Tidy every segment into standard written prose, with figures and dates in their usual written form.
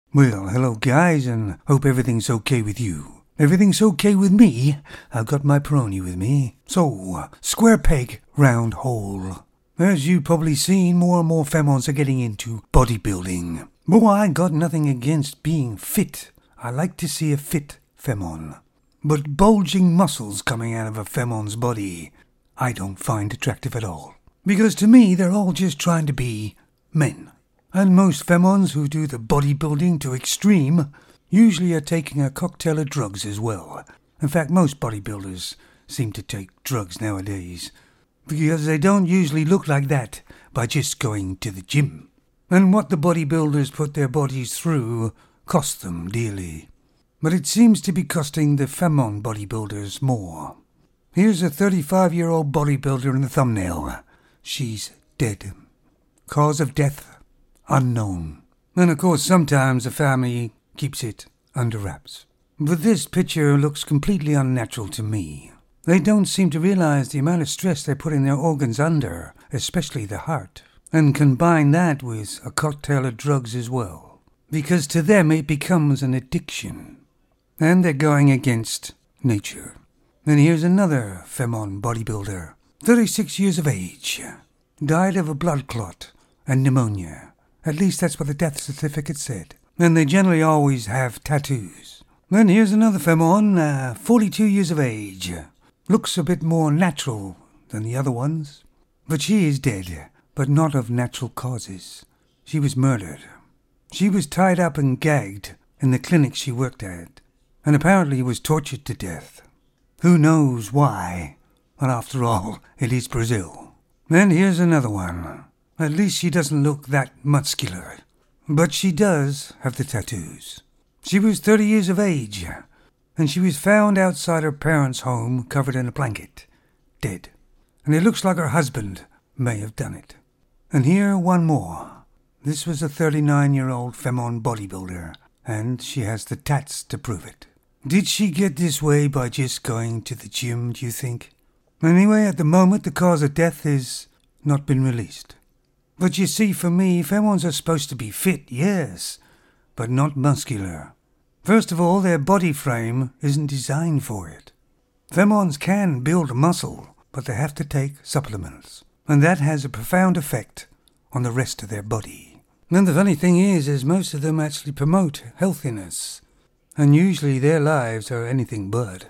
Well, hello guys, and hope everything's okay with you. Everything's okay with me. I've got my Peroni with me. So, square peg, round hole. As you've probably seen, more and more femons are getting into bodybuilding. But I got nothing against being fit. I like to see a fit femon. But bulging muscles coming out of a femon's body, I don't find attractive at all. Because to me, they're all just trying to be men. And most femons who do the bodybuilding to extreme usually are taking a cocktail of drugs as well. In fact, most bodybuilders seem to take drugs nowadays, because they don't usually look like that by just going to the gym. And what the bodybuilders put their bodies through costs them dearly. But it seems to be costing the femon bodybuilders more. Here's a 35-year-old bodybuilder in the thumbnail. She's dead. Cause of death unknown. And of course sometimes the family keeps it under wraps. But this picture looks completely unnatural to me. They don't seem to realize the amount of stress they're putting their organs under, especially the heart. And combine that with a cocktail of drugs as well. Because to them it becomes an addiction. And they're going against nature. And here's another femon bodybuilder, 36 years of age. Died of a blood clot and pneumonia. At least that's what the death certificate said. And they generally always have tattoos. Then here's another femon, 42 years of age. Looks a bit more natural than the other ones. But she is dead, but not of natural causes. She was murdered. She was tied up and gagged in the clinic she worked at, and apparently was tortured to death. Who knows why? But after all, it is Brazil. And here's another one. At least she doesn't look that muscular. But she does have the tattoos. She was 30 years of age, and she was found outside her parents' home covered in a blanket, dead. And it looks like her husband may have done it. And here one more. This was a 39-year-old femon bodybuilder, and she has the tats to prove it. Did she get this way by just going to the gym, do you think? Anyway, at the moment the cause of death has not been released. But you see, for me, femons are supposed to be fit, yes, but not muscular. First of all, their body frame isn't designed for it. Femons can build muscle, but they have to take supplements, and that has a profound effect on the rest of their body. And the funny thing is most of them actually promote healthiness, and usually their lives are anything but.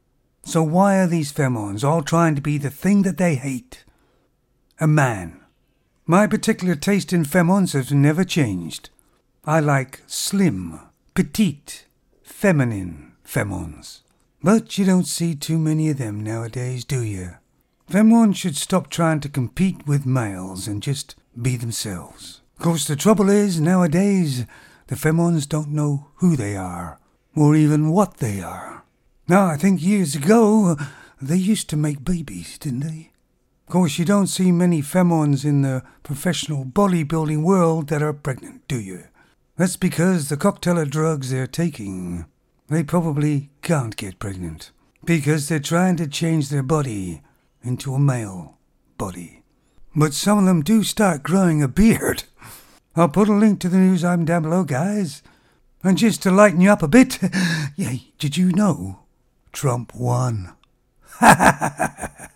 So why are these femons all trying to be the thing that they hate? A man. My particular taste in femons has never changed. I like slim, petite, feminine femons. But you don't see too many of them nowadays, do you? Femons should stop trying to compete with males and just be themselves. Of course, the trouble is, nowadays, the femons don't know who they are, or even what they are. Now, I think years ago, they used to make babies, didn't they? Of course, you don't see many femons in the professional bodybuilding world that are pregnant, do you? That's because the cocktail of drugs they're taking, they probably can't get pregnant, because they're trying to change their body into a male body. But some of them do start growing a beard. I'll put a link to the news item down below, guys. And just to lighten you up a bit, yeah, did you know Trump won? Ha ha ha ha!